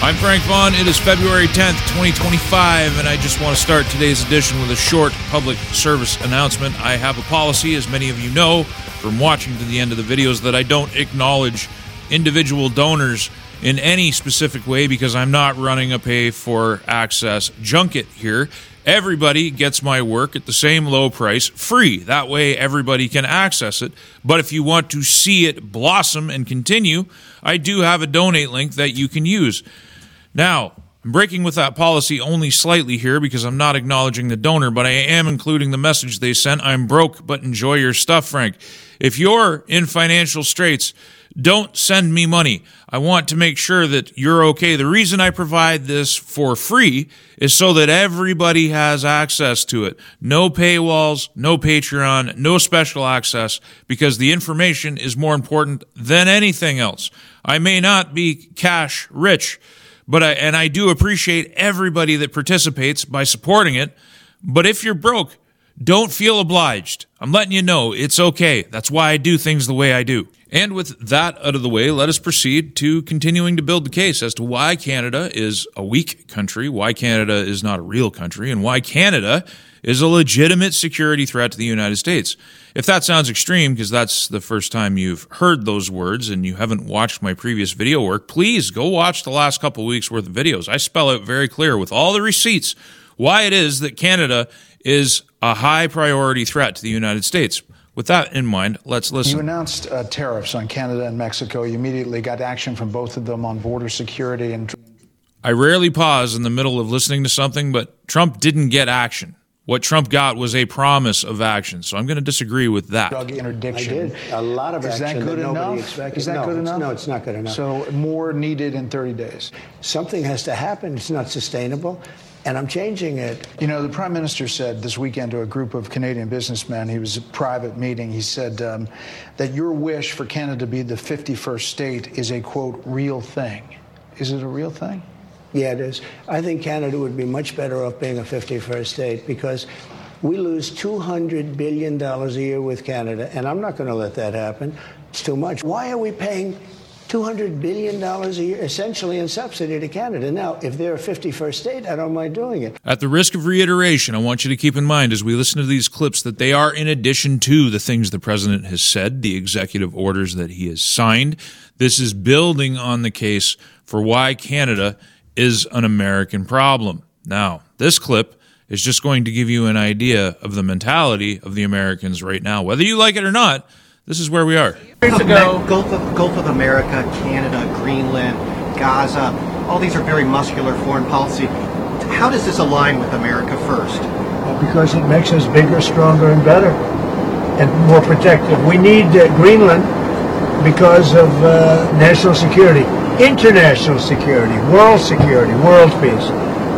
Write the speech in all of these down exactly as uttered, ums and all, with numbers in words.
I'm Frank Vaughn. It is February tenth, twenty twenty-five, and I just want to start today's edition with a short public service announcement. I have a policy, as many of you know from watching to the end of the videos, that I don't acknowledge individual donors in any specific way because I'm not running a pay-for-access junket here. Everybody gets my work at the same low price, free. That way everybody can access it. But if you want to see it blossom and continue, I do have a donate link that you can use. Now, I'm breaking with that policy only slightly here because I'm not acknowledging the donor, but I am including the message they sent. I'm broke, but enjoy your stuff, Frank. If you're in financial straits, don't send me money. I want to make sure that you're okay. The reason I provide this for free is so that everybody has access to it. No paywalls, no Patreon, no special access, because the information is more important than anything else. I may not be cash rich, but I, and I do appreciate everybody that participates by supporting it. But if you're broke, don't feel obliged. I'm letting you know it's okay. That's why I do things the way I do. And with that out of the way, let us proceed to continuing to build the case as to why Canada is a weak country, why Canada is not a real country, and why Canada is a legitimate security threat to the United States. If that sounds extreme, because that's the first time you've heard those words and you haven't watched my previous video work, please go watch the last couple of weeks' worth of videos. I spell out very clear with all the receipts why it is that Canada is a high priority threat to the United States. With that in mind, let's listen. You announced uh, tariffs on Canada and Mexico. You immediately got action from both of them on border security. And I rarely pause in the middle of listening to something, but Trump didn't get action. What Trump got was a promise of action. So I'm going to disagree with that. Drug interdiction. I did. A lot of Is action that good that nobody enough? expected. Is that no, good enough? No, it's not good enough. So more needed in thirty days. Something has to happen. It's not sustainable. And I'm changing it. You know, the Prime Minister said this weekend to a group of Canadian businessmen, he was a private meeting, he said um, that your wish for Canada to be the fifty-first state is a, quote, real thing. Is it a real thing? Yeah, it is. I think Canada would be much better off being a fifty-first state because we lose two hundred billion dollars a year with Canada, and I'm not going to let that happen. It's too much. Why are we paying two hundred billion dollars a year, essentially in subsidy to Canada? Now, if they're a fifty-first state, I don't mind doing it. At the risk of reiteration, I want you to keep in mind as we listen to these clips that they are in addition to the things the president has said, the executive orders that he has signed. This is building on the case for why Canada is an American problem. Now, this clip is just going to give you an idea of the mentality of the Americans right now. Whether you like it or not, this is where we are. Years ago, Gulf of, Gulf of America, Canada, Greenland, Gaza, all these are very muscular foreign policy. How does this align with America first? Because it makes us bigger, stronger, and better, and more protective. We need uh, Greenland because of uh, national security, international security, world security, world peace.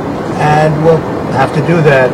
And we'll have to do that.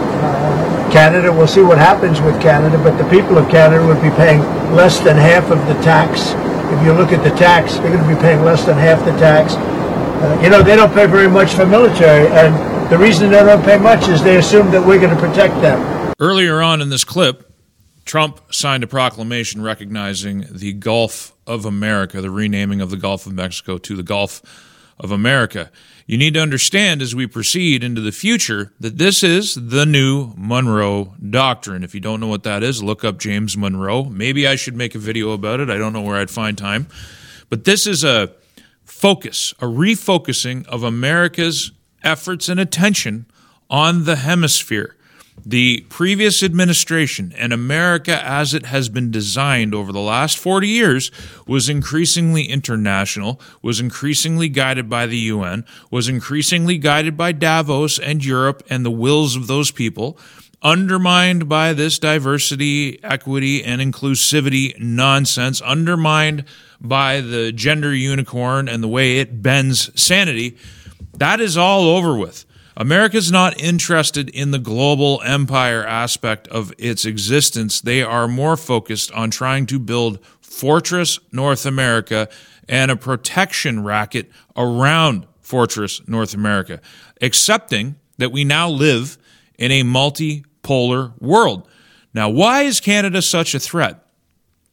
Uh, Canada, we'll see what happens with Canada, but the people of Canada would be paying less than half of the tax. If you look at the tax, they're going to be paying less than half the tax. Uh, you know, they don't pay very much for military, and the reason they don't pay much is they assume that we're going to protect them. Earlier on in this clip, Trump signed a proclamation recognizing the Gulf of America, the renaming of the Gulf of Mexico to the Gulf of America. You need to understand as we proceed into the future that this is the new Monroe Doctrine. If you don't know what that is, look up James Monroe. Maybe I should make a video about it. I don't know where I'd find time. But this is a focus, a refocusing of America's efforts and attention on the hemisphere. The previous administration and America as it has been designed over the last forty years was increasingly international, was increasingly guided by the U N, was increasingly guided by Davos and Europe and the wills of those people, undermined by this diversity, equity, and inclusivity nonsense, undermined by the gender unicorn and the way it bends sanity. That is all over with. America's not interested in the global empire aspect of its existence. They are more focused on trying to build Fortress North America and a protection racket around Fortress North America, accepting that we now live in a multipolar world. Now, why is Canada such a threat?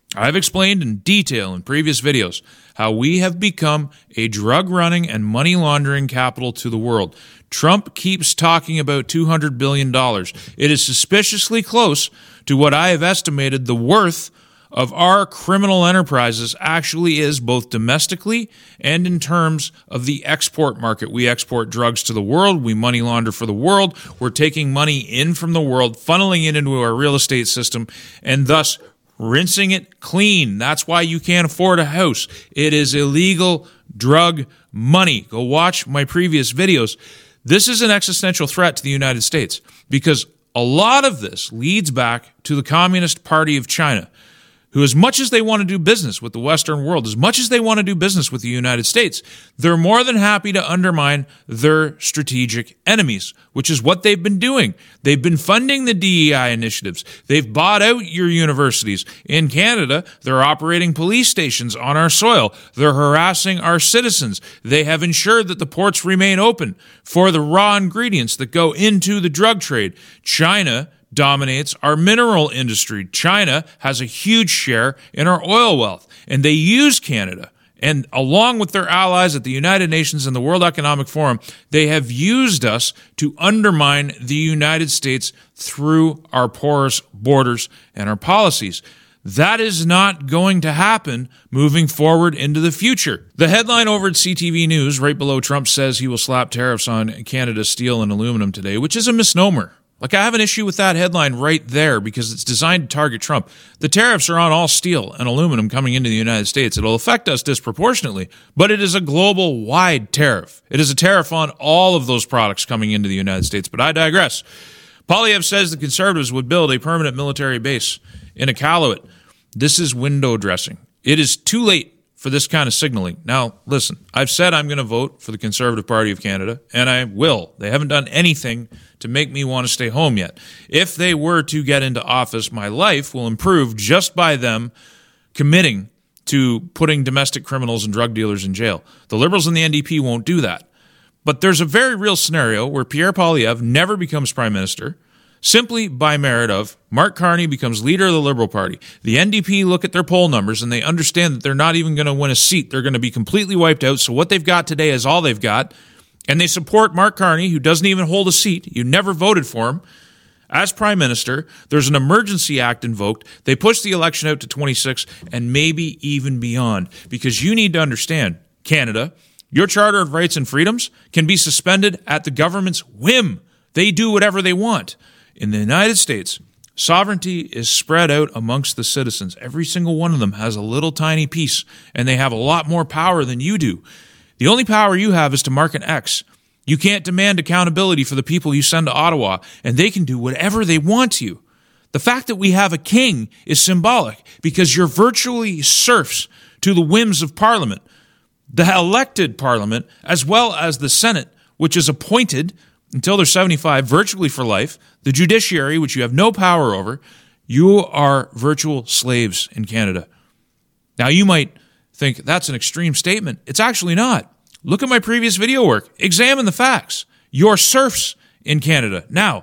I've explained in detail in previous videos how we have become a drug running and money laundering capital to the world. Trump keeps talking about two hundred billion dollars. It is suspiciously close to what I have estimated the worth of our criminal enterprises actually is, both domestically and in terms of the export market. We export drugs to the world. We money launder for the world. We're taking money in from the world, funneling it into our real estate system, and thus rinsing it clean. That's why you can't afford a house. It is illegal drug money. Go watch my previous videos. This is an existential threat to the United States because a lot of this leads back to the Communist Party of China, who, as much as they want to do business with the Western world, as much as they want to do business with the United States, they're more than happy to undermine their strategic enemies, which is what they've been doing. They've been funding the D E I initiatives. They've bought out your universities. In Canada, they're operating police stations on our soil. They're harassing our citizens. They have ensured that the ports remain open for the raw ingredients that go into the drug trade. China dominates our mineral industry. China has a huge share in our oil wealth, and they use Canada. And along with their allies at the United Nations and the World Economic Forum, they have used us to undermine the United States through our porous borders and our policies. That is not going to happen moving forward into the future. The headline over at C T V News, right below Trump says he will slap tariffs on Canada's steel and aluminum today, which is a misnomer. Like, I have an issue with that headline right there because it's designed to target Trump. The tariffs are on all steel and aluminum coming into the United States. It'll affect us disproportionately, but it is a global-wide tariff. It is a tariff on all of those products coming into the United States, but I digress. Poilievre says the Conservatives would build a permanent military base in Iqaluit. This is window dressing. It is too late for this kind of signaling. Now, listen, I've said I'm going to vote for the Conservative Party of Canada, and I will. They haven't done anything to make me want to stay home yet. If they were to get into office, my life will improve just by them committing to putting domestic criminals and drug dealers in jail. The Liberals and the N D P won't do that. But there's a very real scenario where Pierre Poilievre never becomes Prime Minister, simply by merit of Mark Carney becomes leader of the Liberal Party. The N D P look at their poll numbers and they understand that they're not even going to win a seat. They're going to be completely wiped out. So what they've got today is all they've got. And they support Mark Carney, who doesn't even hold a seat. You never voted for him as Prime Minister. There's an emergency act invoked. They push the election out to twenty-six and maybe even beyond. Because you need to understand, Canada, your Charter of Rights and Freedoms can be suspended at the government's whim. They do whatever they want. In the United States, sovereignty is spread out amongst the citizens. Every single one of them has a little tiny piece, and they have a lot more power than you do. The only power you have is to mark an X. You can't demand accountability for the people you send to Ottawa, and they can do whatever they want to you. The fact that we have a king is symbolic because you're virtually serfs to the whims of Parliament. The elected Parliament, as well as the Senate, which is appointed until they're seventy-five, virtually for life, the judiciary, which you have no power over, you are virtual slaves in Canada. Now, you might think that's an extreme statement. It's actually not. Look at my previous video work. Examine the facts. You're serfs in Canada. Now,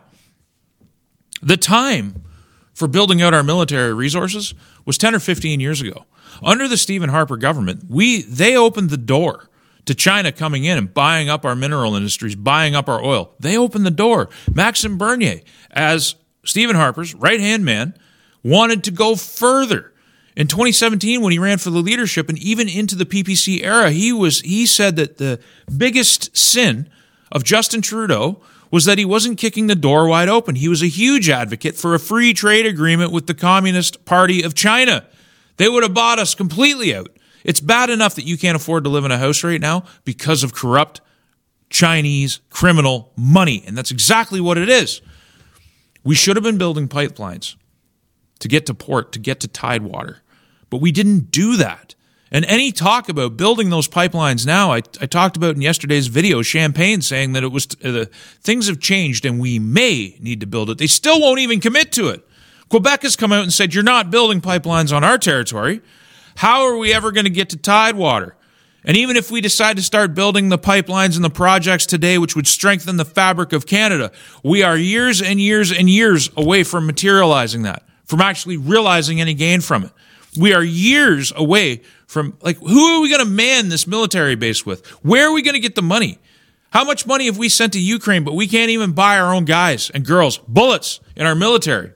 the time for building out our military resources was ten or fifteen years ago. Under the Stephen Harper government, we they opened the door to China coming in and buying up our mineral industries, buying up our oil. They opened the door. Maxime Bernier, as Stephen Harper's right-hand man, wanted to go further. In twenty seventeen, when he ran for the leadership and even into the P P C era, he was he said that the biggest sin of Justin Trudeau was that he wasn't kicking the door wide open. He was a huge advocate for a free trade agreement with the Communist Party of China. They would have bought us completely out. It's bad enough that you can't afford to live in a house right now because of corrupt Chinese criminal money, and that's exactly what it is. We should have been building pipelines to get to port, to get to Tidewater. But we didn't do that. And any talk about building those pipelines now, I, I talked about in yesterday's video, Champagne saying that it was uh, things have changed and we may need to build it. They still won't even commit to it. Quebec has come out and said, you're not building pipelines on our territory. How are we ever going to get to Tidewater? And even if we decide to start building the pipelines and the projects today, which would strengthen the fabric of Canada, we are years and years and years away from materializing that, from actually realizing any gain from it. We are years away from, like, who are we going to man this military base with? Where are we going to get the money? How much money have we sent to Ukraine, but we can't even buy our own guys and girls bullets in our military?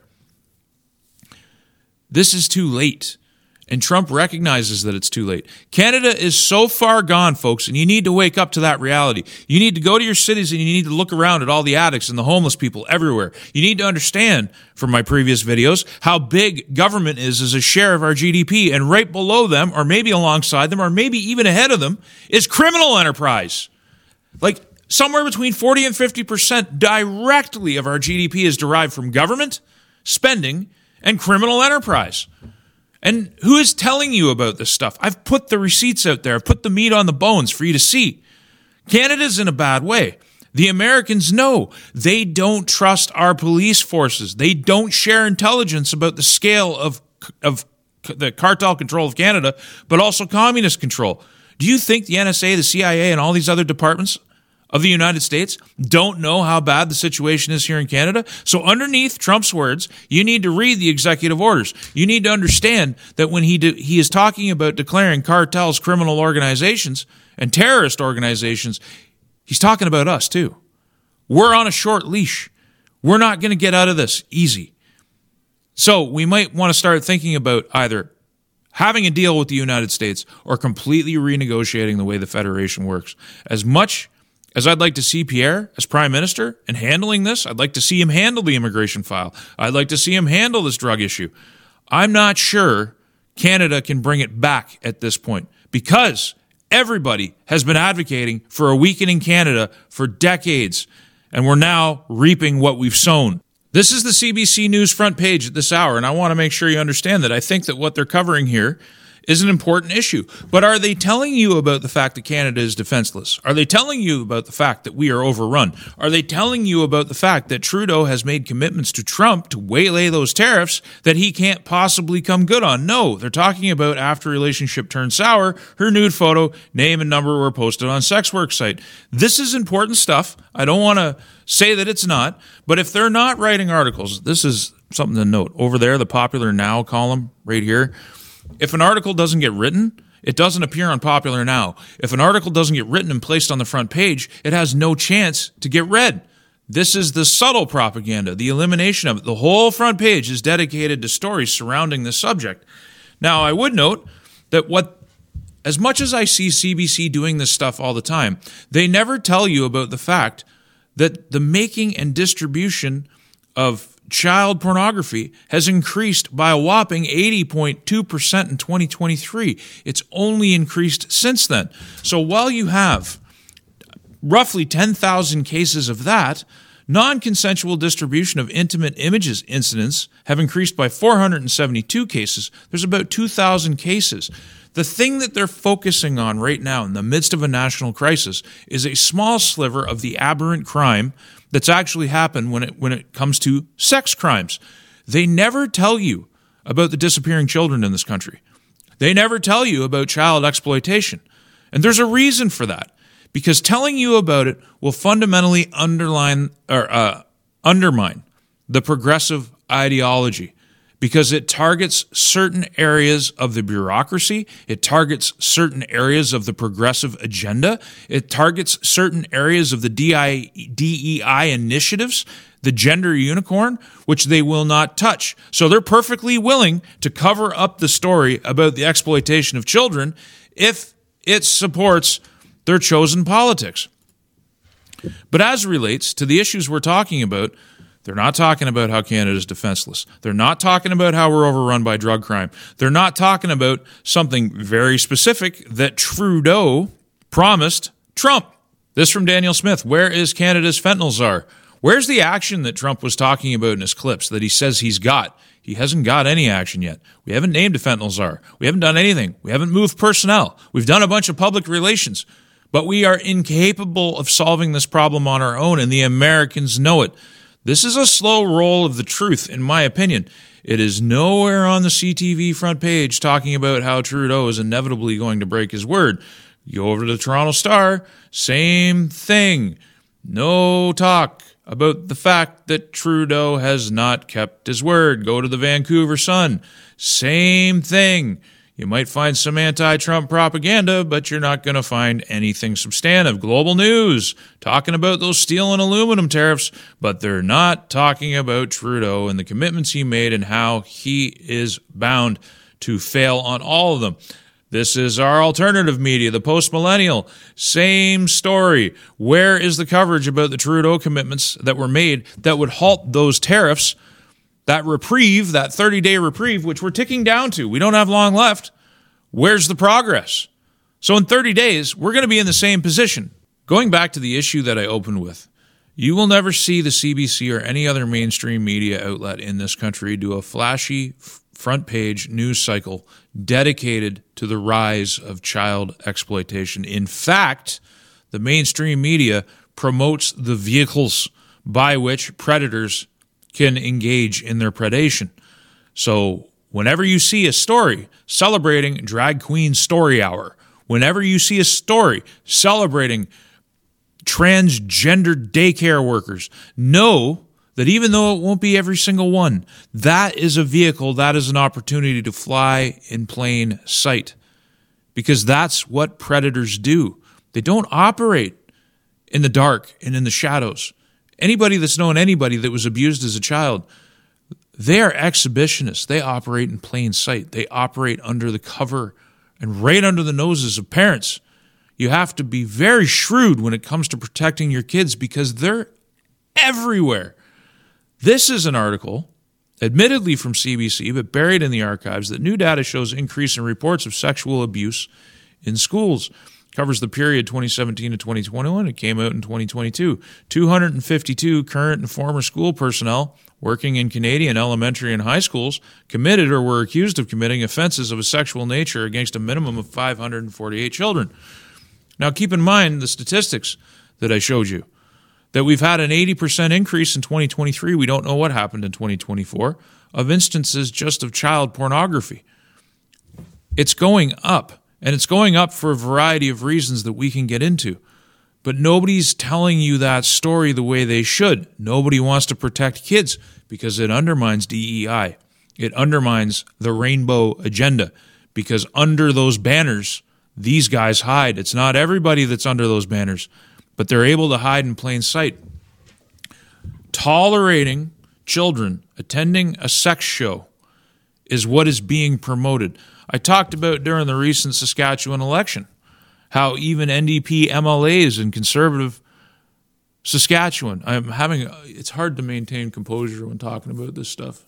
This is too late. And Trump recognizes that it's too late. Canada is so far gone, folks, and you need to wake up to that reality. You need to go to your cities and you need to look around at all the addicts and the homeless people everywhere. You need to understand, from my previous videos, how big government is as a share of our G D P. And right below them, or maybe alongside them, or maybe even ahead of them, is criminal enterprise. Like, somewhere between forty and fifty percent directly of our G D P is derived from government, spending, and criminal enterprise. And who is telling you about this stuff? I've put the receipts out there. I've put the meat on the bones for you to see. Canada's in a bad way. The Americans know. They don't trust our police forces. They don't share intelligence about the scale of, of the cartel control of Canada, but also communist control. Do you think the N S A, the C I A, and all these other departments of the United States don't know how bad the situation is here in Canada? So underneath Trump's words, you need to read the executive orders. You need to understand that when he de- he is talking about declaring cartels criminal organizations and terrorist organizations, he's talking about us too. We're on a short leash. We're not going to get out of this easy. So we might want to start thinking about either having a deal with the United States or completely renegotiating the way the Federation works. As much as I'd like to see Pierre as Prime Minister and handling this, I'd like to see him handle the immigration file. I'd like to see him handle this drug issue. I'm not sure Canada can bring it back at this point because everybody has been advocating for a weakening Canada for decades, and we're now reaping what we've sown. This is the C B C News front page at this hour, and I want to make sure you understand that I think that what they're covering here is an important issue. But are they telling you about the fact that Canada is defenseless? Are they telling you about the fact that we are overrun? Are they telling you about the fact that Trudeau has made commitments to Trump to waylay those tariffs that he can't possibly come good on? No, they're talking about after relationship turned sour, her nude photo, name and number were posted on sex work site. This is important stuff. I don't want to say that it's not, but if they're not writing articles, this is something to note. Over there, the Popular Now column right here, if an article doesn't get written, it doesn't appear on Popular Now. If an article doesn't get written and placed on the front page, it has no chance to get read. This is the subtle propaganda, the elimination of it. The whole front page is dedicated to stories surrounding this subject. Now, I would note that what, as much as I see C B C doing this stuff all the time, they never tell you about the fact that the making and distribution of child pornography has increased by a whopping eighty point two percent in twenty twenty-three. It's only increased since then. So while you have roughly ten thousand cases of that, non-consensual distribution of intimate images incidents have increased by four hundred seventy-two cases. There's about two thousand cases. The thing that they're focusing on right now in the midst of a national crisis is a small sliver of the aberrant crime that's actually happened when it when it comes to sex crimes. They never tell you about the disappearing children in this country. They never tell you about child exploitation. And there's a reason for that. Because telling you about it will fundamentally underline or uh, undermine the progressive ideology. Because it targets certain areas of the bureaucracy. It targets certain areas of the progressive agenda. It targets certain areas of the D E I initiatives, the gender unicorn, which they will not touch. So they're perfectly willing to cover up the story about the exploitation of children if it supports their chosen politics. But as relates to the issues we're talking about, they're not talking about how Canada is defenseless. They're not talking about how we're overrun by drug crime. They're not talking about something very specific that Trudeau promised Trump. This from Daniel Smith. Where is Canada's fentanyl czar? Where's the action that Trump was talking about in his clips that he says he's got? He hasn't got any action yet. We haven't named a fentanyl czar. We haven't done anything. We haven't moved personnel. We've done a bunch of public relations. But we are incapable of solving this problem on our own, and the Americans know it. This is a slow roll of the truth, in my opinion. It is nowhere on the C T V front page talking about how Trudeau is inevitably going to break his word. You go over to the Toronto Star, same thing. No talk about the fact that Trudeau has not kept his word. Go to the Vancouver Sun. Same thing. You might find some anti-Trump propaganda, but you're not going to find anything substantive. Global News, talking about those steel and aluminum tariffs, but they're not talking about Trudeau and the commitments he made and how he is bound to fail on all of them. This is our alternative media, the Post-Millennial. Same story. Where is the coverage about the Trudeau commitments that were made that would halt those tariffs, that reprieve, that thirty-day reprieve, which we're ticking down to? We don't have long left. Where's the progress? So in thirty days, we're going to be in the same position. Going back to the issue that I opened with, you will never see the C B C or any other mainstream media outlet in this country do a flashy front page news cycle dedicated to the rise of child exploitation. In fact, the mainstream media promotes the vehicles by which predators can engage in their predation. So whenever you see a story celebrating Drag Queen Story Hour, whenever you see a story celebrating transgender daycare workers, know that even though it won't be every single one, that is a vehicle, that is an opportunity to fly in plain sight. Because that's what predators do. They don't operate in the dark and in the shadows. Anybody that's known anybody that was abused as a child, they are exhibitionists. They operate in plain sight. They operate under the cover and right under the noses of parents. You have to be very shrewd when it comes to protecting your kids because they're everywhere. This is an article, admittedly from C B C, but buried in the archives, that new data shows increase in reports of sexual abuse in schools. Covers the period twenty seventeen to twenty twenty-one. It came out in twenty twenty-two. two hundred fifty-two current and former school personnel working in Canadian elementary and high schools committed or were accused of committing offenses of a sexual nature against a minimum of five hundred forty-eight children. Now keep in mind the statistics that I showed you, that we've had an eighty percent increase in twenty twenty-three. We don't know what happened in twenty twenty-four of instances just of child pornography. It's going up, and it's going up for a variety of reasons that we can get into. But nobody's telling you that story the way they should. Nobody wants to protect kids because it undermines D E I. It undermines the rainbow agenda because under those banners, these guys hide. It's not everybody that's under those banners, but they're able to hide in plain sight. Tolerating children attending a sex show is what is being promoted. I talked about during the recent Saskatchewan election how even N D P M L As in conservative Saskatchewan, I'm having, it's hard to maintain composure when talking about this stuff.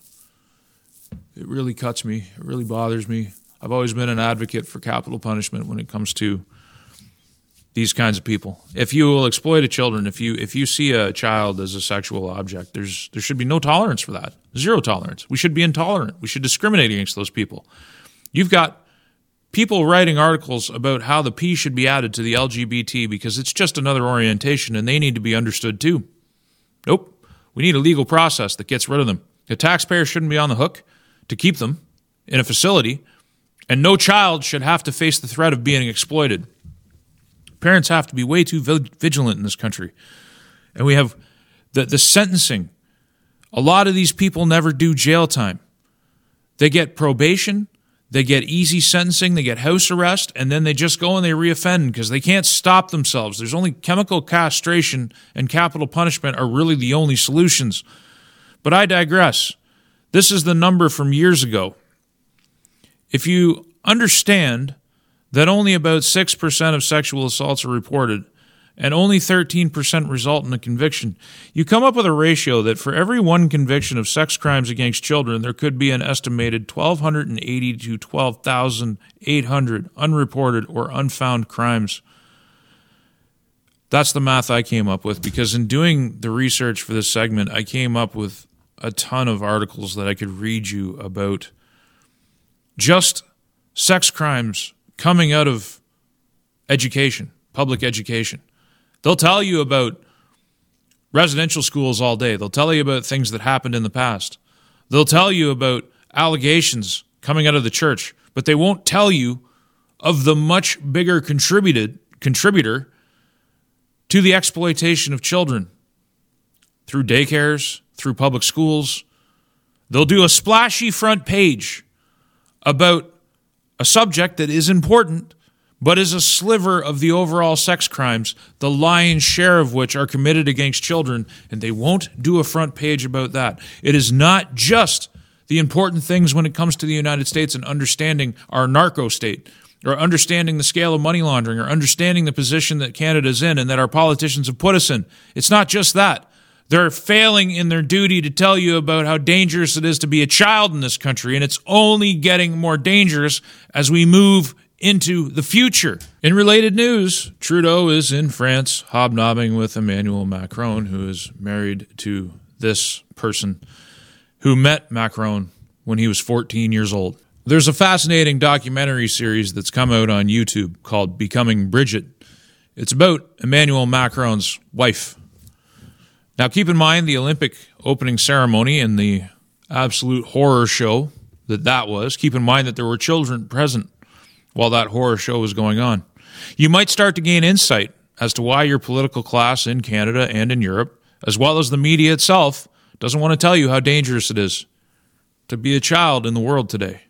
It really cuts me. It really bothers me. I've always been an advocate for capital punishment when it comes to these kinds of people. If you will exploit a children, if you if you see a child as a sexual object, there's there should be no tolerance for that. Zero tolerance. We should be intolerant. We should discriminate against those people. You've got people writing articles about how the P should be added to the L G B T because it's just another orientation and they need to be understood too. Nope. We need a legal process that gets rid of them. The taxpayer shouldn't be on the hook to keep them in a facility, and no child should have to face the threat of being exploited. Parents have to be way too vigilant in this country. And we have the, the sentencing. A lot of these people never do jail time. They get probation, they get easy sentencing, they get house arrest, and then they just go and they reoffend because they can't stop themselves. There's only chemical castration and capital punishment are really the only solutions. But I digress. This is the number from years ago. If you understand that only about six percent of sexual assaults are reported and only thirteen percent result in a conviction, you come up with a ratio that for every one conviction of sex crimes against children, there could be an estimated twelve eighty to twelve thousand eight hundred unreported or unfound crimes. That's the math I came up with because in doing the research for this segment, I came up with a ton of articles that I could read you about just sex crimes coming out of education, public education. They'll tell you about residential schools all day. They'll tell you about things that happened in the past. They'll tell you about allegations coming out of the church, but they won't tell you of the much bigger contributed contributor to the exploitation of children through daycares, through public schools. They'll do a splashy front page about a subject that is important, but is a sliver of the overall sex crimes, the lion's share of which are committed against children, and they won't do a front page about that. It is not just the important things when it comes to the United States and understanding our narco state, or understanding the scale of money laundering, or understanding the position that Canada's in and that our politicians have put us in. It's not just that. They're failing in their duty to tell you about how dangerous it is to be a child in this country, and it's only getting more dangerous as we move into the future. In related news, Trudeau is in France hobnobbing with Emmanuel Macron, who is married to this person who met Macron when he was fourteen years old. There's a fascinating documentary series that's come out on YouTube called Becoming Bridget. It's about Emmanuel Macron's wife. Now, keep in mind the Olympic opening ceremony and the absolute horror show that that was. Keep in mind that there were children present while that horror show was going on. You might start to gain insight as to why your political class in Canada and in Europe, as well as the media itself, doesn't want to tell you how dangerous it is to be a child in the world today.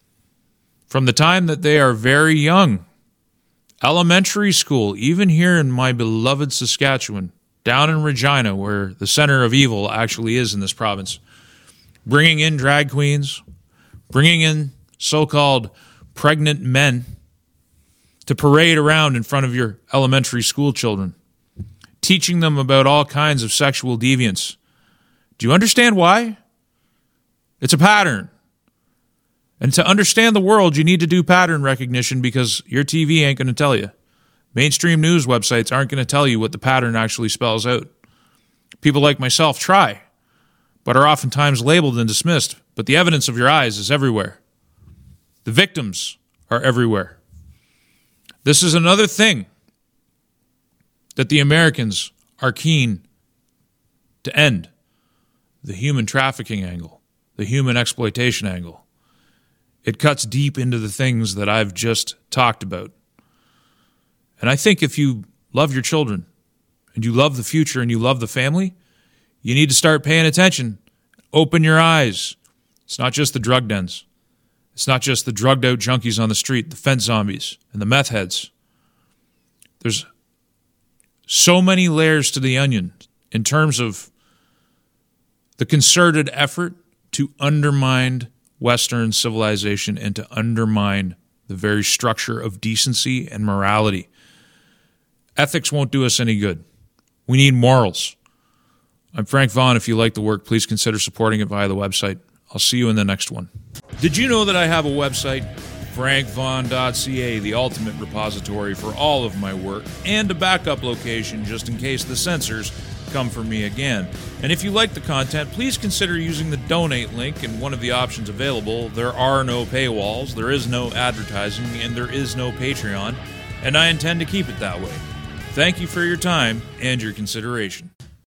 From the time that they are very young, elementary school, even here in my beloved Saskatchewan, down in Regina, where the center of evil actually is in this province, bringing in drag queens, bringing in so-called pregnant men to parade around in front of your elementary school children, teaching them about all kinds of sexual deviance. Do you understand why? It's a pattern. And to understand the world, you need to do pattern recognition, because your T V ain't going to tell you. Mainstream news websites aren't going to tell you what the pattern actually spells out. People like myself try, but are oftentimes labeled and dismissed. But the evidence of your eyes is everywhere. The victims are everywhere. This is another thing that the Americans are keen to end. The human trafficking angle, the human exploitation angle. It cuts deep into the things that I've just talked about. And I think if you love your children and you love the future and you love the family, you need to start paying attention. Open your eyes. It's not just the drug dens. It's not just the drugged out junkies on the street, the fence zombies, and the meth heads. There's so many layers to the onion in terms of the concerted effort to undermine Western civilization and to undermine the very structure of decency and morality. Ethics won't do us any good. We need morals. I'm Frank Vaughn. If you like the work, please consider supporting it via the website. I'll see you in the next one. Did you know that I have a website, frank vaughn dot c a, the ultimate repository for all of my work, and a backup location just in case the censors come for me again. And if you like the content, please consider using the donate link in one of the options available. There are no paywalls, there is no advertising, and there is no Patreon, and I intend to keep it that way. Thank you for your time and your consideration.